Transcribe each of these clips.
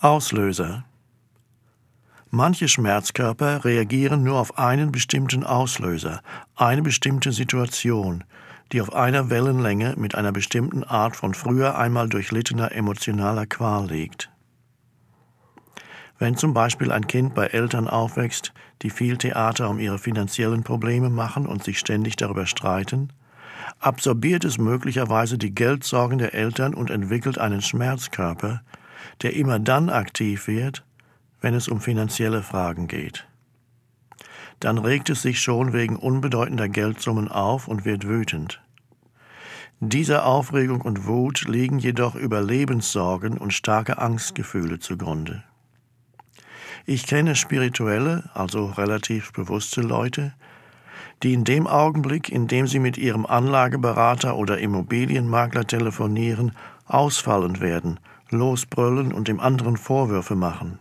Auslöser. Manche Schmerzkörper reagieren nur auf einen bestimmten Auslöser, eine bestimmte Situation, die auf einer Wellenlänge mit einer bestimmten Art von früher einmal durchlittener emotionaler Qual liegt. Wenn zum Beispiel ein Kind bei Eltern aufwächst, die viel Theater um ihre finanziellen Probleme machen und sich ständig darüber streiten, absorbiert es möglicherweise die Geldsorgen der Eltern und entwickelt einen Schmerzkörper, der immer dann aktiv wird, wenn es um finanzielle Fragen geht. Dann regt es sich schon wegen unbedeutender Geldsummen auf und wird wütend. Dieser Aufregung und Wut liegen jedoch Überlebenssorgen und starke Angstgefühle zugrunde. Ich kenne spirituelle, also relativ bewusste Leute, die in dem Augenblick, in dem sie mit ihrem Anlageberater oder Immobilienmakler telefonieren, ausfallend werden, losbrüllen und dem anderen Vorwürfe machen.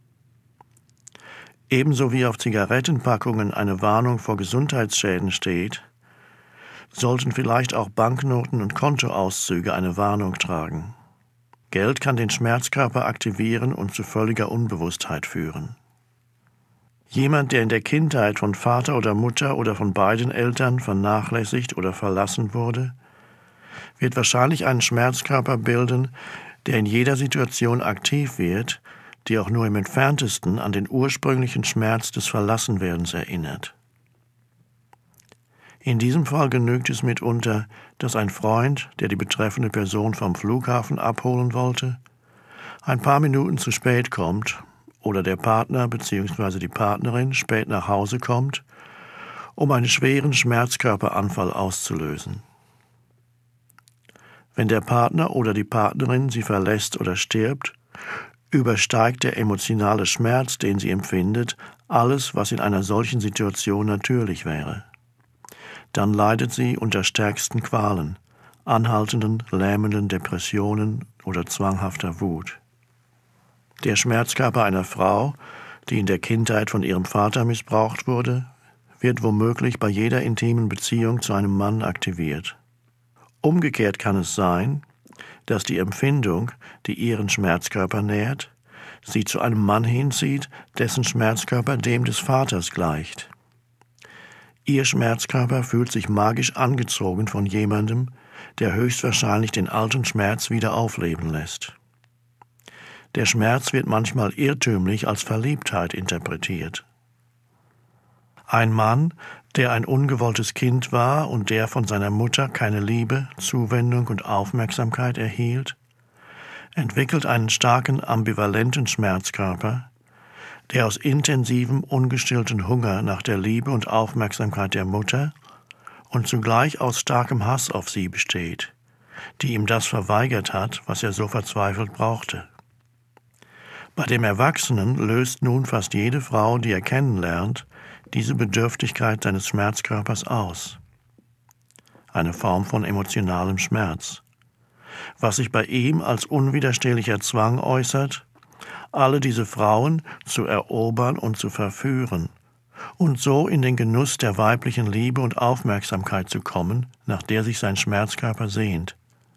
Ebenso wie auf Zigarettenpackungen eine Warnung vor Gesundheitsschäden steht, sollten vielleicht auch Banknoten und Kontoauszüge eine Warnung tragen. Geld kann den Schmerzkörper aktivieren und zu völliger Unbewusstheit führen. Jemand, der in der Kindheit von Vater oder Mutter oder von beiden Eltern vernachlässigt oder verlassen wurde, wird wahrscheinlich einen Schmerzkörper bilden, der in jeder Situation aktiv wird, die auch nur im entferntesten an den ursprünglichen Schmerz des Verlassenwerdens erinnert. In diesem Fall genügt es mitunter, dass ein Freund, der die betreffende Person vom Flughafen abholen wollte, ein paar Minuten zu spät kommt oder der Partner bzw. die Partnerin spät nach Hause kommt, um einen schweren Schmerzkörperanfall auszulösen. Wenn der Partner oder die Partnerin sie verlässt oder stirbt, übersteigt der emotionale Schmerz, den sie empfindet, alles, was in einer solchen Situation natürlich wäre. Dann leidet sie unter stärksten Qualen, anhaltenden, lähmenden Depressionen oder zwanghafter Wut. Der Schmerzkörper einer Frau, die in der Kindheit von ihrem Vater missbraucht wurde, wird womöglich bei jeder intimen Beziehung zu einem Mann aktiviert. Umgekehrt kann es sein, dass die Empfindung, die ihren Schmerzkörper nährt, sie zu einem Mann hinzieht, dessen Schmerzkörper dem des Vaters gleicht. Ihr Schmerzkörper fühlt sich magisch angezogen von jemandem, der höchstwahrscheinlich den alten Schmerz wieder aufleben lässt. Der Schmerz wird manchmal irrtümlich als Verliebtheit interpretiert. Ein Mann, der ein ungewolltes Kind war und der von seiner Mutter keine Liebe, Zuwendung und Aufmerksamkeit erhielt, entwickelt einen starken ambivalenten Schmerzkörper, der aus intensivem, ungestillten Hunger nach der Liebe und Aufmerksamkeit der Mutter und zugleich aus starkem Hass auf sie besteht, die ihm das verweigert hat, was er so verzweifelt brauchte. Bei dem Erwachsenen löst nun fast jede Frau, die er kennenlernt, diese Bedürftigkeit seines Schmerzkörpers aus. Eine Form von emotionalem Schmerz, was sich bei ihm als unwiderstehlicher Zwang äußert, alle diese Frauen zu erobern und zu verführen und so in den Genuss der weiblichen Liebe und Aufmerksamkeit zu kommen, nach der sich sein Schmerzkörper sehnt.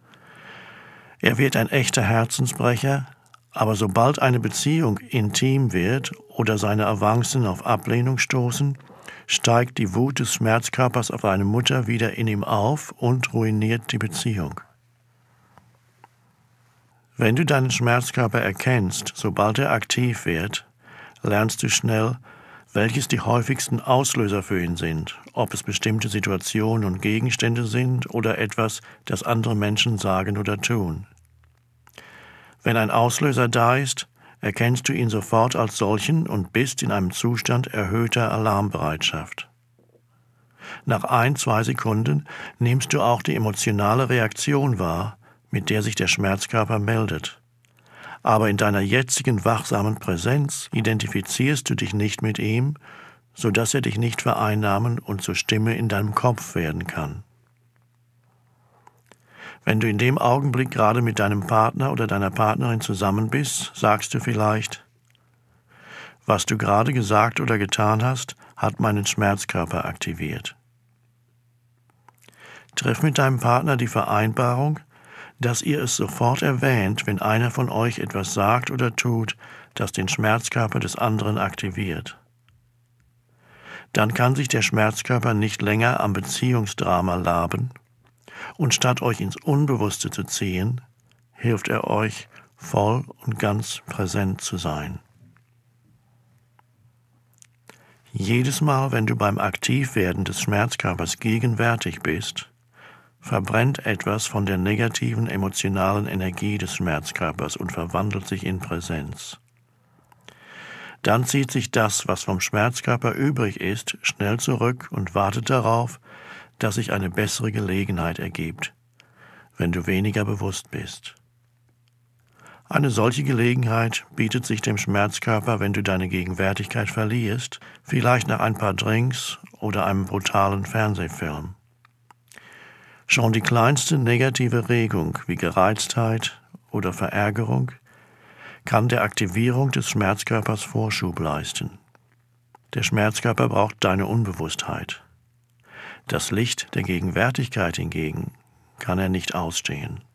Er wird ein echter Herzensbrecher, aber sobald eine Beziehung intim wird oder seine Avancen auf Ablehnung stoßen, steigt die Wut des Schmerzkörpers auf eine Mutter wieder in ihm auf und ruiniert die Beziehung. Wenn du deinen Schmerzkörper erkennst, sobald er aktiv wird, lernst du schnell, welches die häufigsten Auslöser für ihn sind, ob es bestimmte Situationen und Gegenstände sind oder etwas, das andere Menschen sagen oder tun. Wenn ein Auslöser da ist, erkennst du ihn sofort als solchen und bist in einem Zustand erhöhter Alarmbereitschaft. Nach 1-2 Sekunden nimmst du auch die emotionale Reaktion wahr, mit der sich der Schmerzkörper meldet. Aber in deiner jetzigen wachsamen Präsenz identifizierst du dich nicht mit ihm, sodass er dich nicht vereinnahmen und zur Stimme in deinem Kopf werden kann. Wenn du in dem Augenblick gerade mit deinem Partner oder deiner Partnerin zusammen bist, sagst du vielleicht: Was du gerade gesagt oder getan hast, hat meinen Schmerzkörper aktiviert. Triff mit deinem Partner die Vereinbarung, dass ihr es sofort erwähnt, wenn einer von euch etwas sagt oder tut, das den Schmerzkörper des anderen aktiviert. Dann kann sich der Schmerzkörper nicht länger am Beziehungsdrama laben, und statt euch ins Unbewusste zu ziehen, hilft er euch, voll und ganz präsent zu sein. Jedes Mal, wenn du beim Aktivwerden des Schmerzkörpers gegenwärtig bist, verbrennt etwas von der negativen emotionalen Energie des Schmerzkörpers und verwandelt sich in Präsenz. Dann zieht sich das, was vom Schmerzkörper übrig ist, schnell zurück und wartet darauf, dass sich eine bessere Gelegenheit ergibt, wenn du weniger bewusst bist. Eine solche Gelegenheit bietet sich dem Schmerzkörper, wenn du deine Gegenwärtigkeit verlierst, vielleicht nach ein paar Drinks oder einem brutalen Fernsehfilm. Schon die kleinste negative Regung wie Gereiztheit oder Verärgerung kann der Aktivierung des Schmerzkörpers Vorschub leisten. Der Schmerzkörper braucht deine Unbewusstheit. Das Licht der Gegenwärtigkeit hingegen kann er nicht ausstehen.